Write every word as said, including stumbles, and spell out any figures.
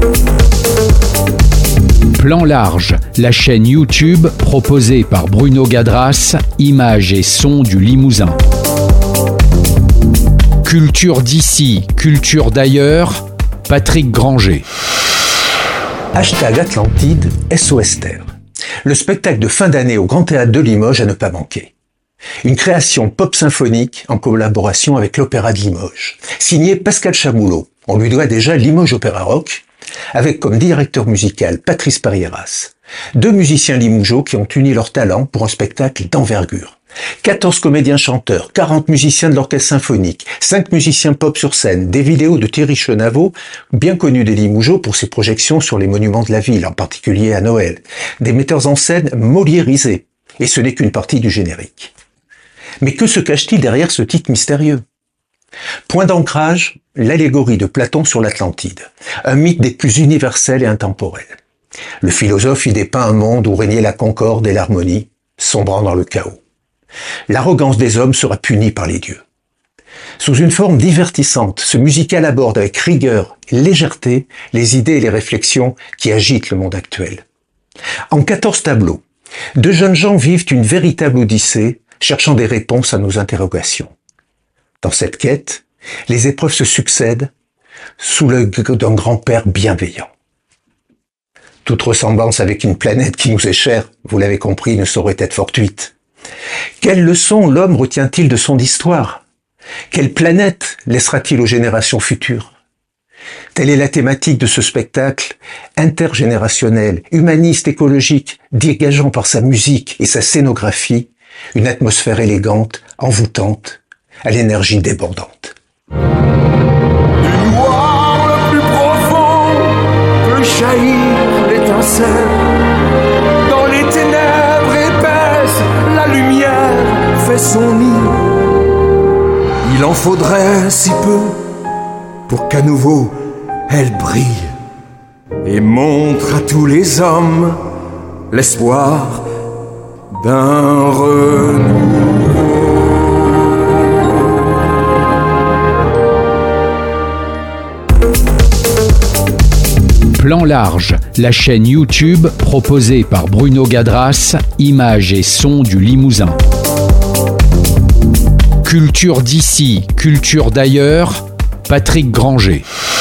Plan large, la chaîne YouTube proposée par Bruno Gadras, images et sons du Limousin. Culture d'ici, culture d'ailleurs, Patrick Granger. Hashtag Atlantide, S O S Terre. Le spectacle de fin d'année au Grand Théâtre de Limoges à ne pas manquer. Une création pop symphonique en collaboration avec l'Opéra de Limoges. Signé Pascal Chamoulot. On lui doit déjà Limoges Opéra Rock, avec comme directeur musical Patrice Parieras. Deux musiciens limougeaux qui ont uni leurs talents pour un spectacle d'envergure. quatorze comédiens chanteurs, quarante musiciens de l'orchestre symphonique, cinq musiciens pop sur scène, des vidéos de Thierry Chenavot, bien connu des Limougeaux pour ses projections sur les monuments de la ville, en particulier à Noël, des metteurs en scène moliérisés, et ce n'est qu'une partie du générique. Mais que se cache-t-il derrière ce titre mystérieux ? Point d'ancrage, l'allégorie de Platon sur l'Atlantide, un mythe des plus universels et intemporels. Le philosophe y dépeint un monde où régnait la concorde et l'harmonie, sombrant dans le chaos. L'arrogance des hommes sera punie par les dieux. Sous une forme divertissante, ce musical aborde avec rigueur et légèreté les idées et les réflexions qui agitent le monde actuel. En quatorze tableaux, deux jeunes gens vivent une véritable odyssée, cherchant des réponses à nos interrogations. Dans cette quête, les épreuves se succèdent sous l'œil d'un grand-père bienveillant. Toute ressemblance avec une planète qui nous est chère, vous l'avez compris, ne saurait être fortuite. Quelle leçon l'homme retient-il de son histoire ? Quelle planète laissera-t-il aux générations futures ? Telle est la thématique de ce spectacle intergénérationnel, humaniste, écologique, dégageant par sa musique et sa scénographie une atmosphère élégante, envoûtante, à l'énergie débordante. Du noir le plus profond peut jaillir l'étincelle. Dans les ténèbres épaisses, la lumière fait son nid. Il en faudrait si peu pour qu'à nouveau elle brille et montre à tous les hommes l'espoir d'un renouveau. Plan large, la chaîne YouTube proposée par Bruno Gadras, images et sons du Limousin. Culture d'ici, culture d'ailleurs, Patrick Granger.